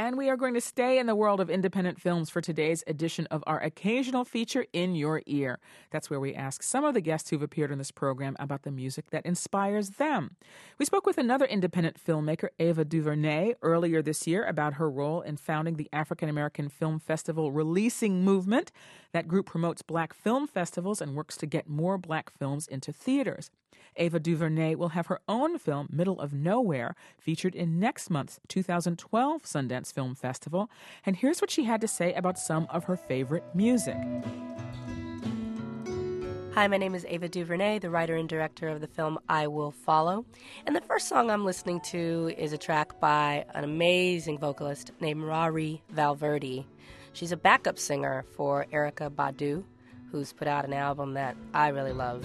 And we are going to stay in the world of independent films for today's edition of our occasional feature, In Your Ear. That's where we ask some of the guests who've appeared in this program about the music that inspires them. We spoke with another independent filmmaker, Ava DuVernay, earlier this year about her role in founding the African American Film Festival Releasing Movement. That group promotes black film festivals and works to get more black films into theaters. Ava DuVernay will have her own film, Middle of Nowhere, featured in next month's 2012 Sundance Film Festival. And here's what she had to say about some of her favorite music. Hi, my name is Ava DuVernay, the writer and director of the film I Will Follow. And the first song I'm listening to is a track by an amazing vocalist named Rari Valverde. She's a backup singer for Erykah Badu, who's put out an album that I really love.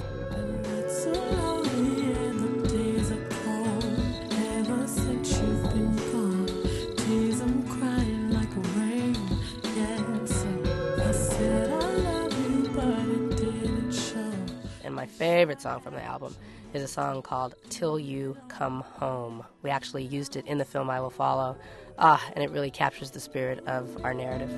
And my favorite song from the album is a song called Till You Come Home. We actually used it in the film I Will Follow, and it really captures the spirit of our narrative.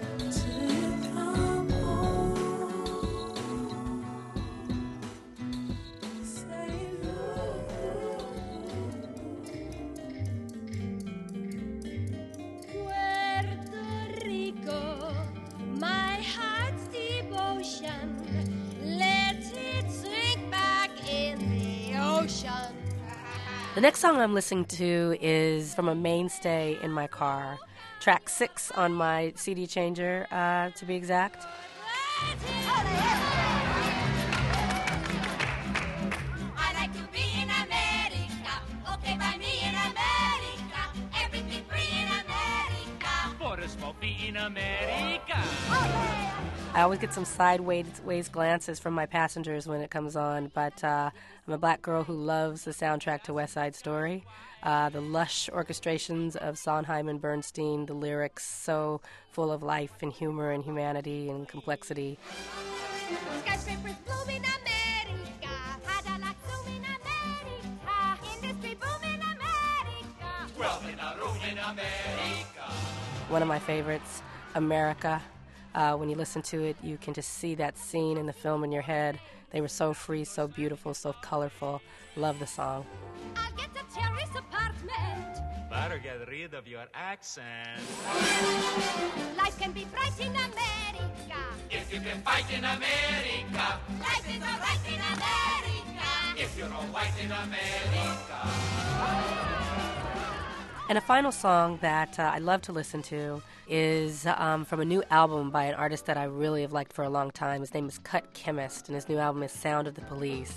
The next song I'm listening to is from a mainstay in my car, track 6 on my CD changer, to be exact. I like to be in America, okay by me in America, everything free in America. For a smoky in America. I always get some sideways glances from my passengers when it comes on, but I'm a black girl who loves the soundtrack to West Side Story. The lush orchestrations of Sondheim and Bernstein, the lyrics so full of life and humor and humanity and complexity. Skyscrapers bloom in America, Cadillac zoom in America, industry boom in America. Wealth in a room in America. One of my favorites, America. When you listen to it, you can just see that scene in the film in your head. They were so free, so beautiful, so colorful. Love the song. I'll get a terrace apartment. Better get rid of your accent. Life can be bright in America. If you can fight in America. Life is alright in America. If you're all white in America. And a final song that I love to listen to is from a new album by an artist that I really have liked for a long time. His name is Cut Chemist, and his new album is Sound of the Police.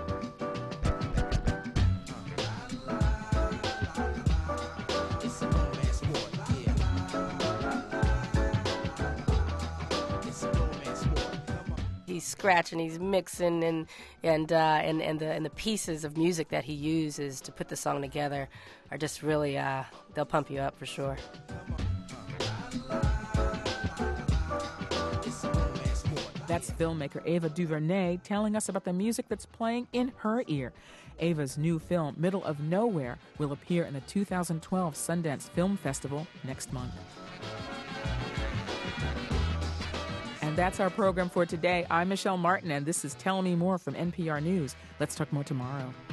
He's scratching, he's mixing, and the pieces of music that he uses to put the song together are just really they'll pump you up for sure. That's filmmaker Ava DuVernay telling us about the music that's playing in her ear. Ava's new film, Middle of Nowhere, will appear in the 2012 Sundance Film Festival next month. And that's our program for today. I'm Michelle Martin, and this is Tell Me More from NPR News. Let's talk more tomorrow.